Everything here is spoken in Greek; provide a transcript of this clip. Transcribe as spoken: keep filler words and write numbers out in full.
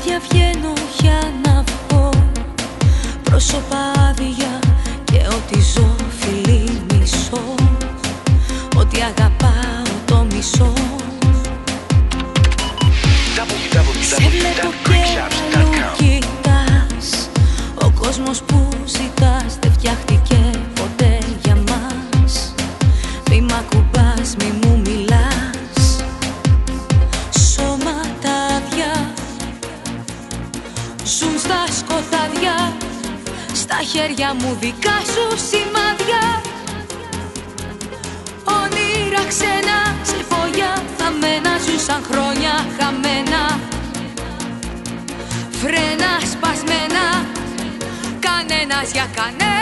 βράδια βγαίνω για να βγω, πρόσωπα άδεια και ό,τι ζω φιλί μισώ, ό,τι αγαπάω το μισώ. Σε βλέπω και αλλού κοιτάς, ο κόσμος που ζητάς δεν φτιάχτηκε ποτέ για μας. Μη μ' ακουμπάς, μη μου μιλάς, σώματα άδεια ζουν στα σκοτάδια, στα χέρια μου δικά σου σημάδια. Όνειρα ξένα σε φωλιά θαμμένα ζούσαν χρόνια χαμένα, φρένα σπασμένα, κανένας για κανένα.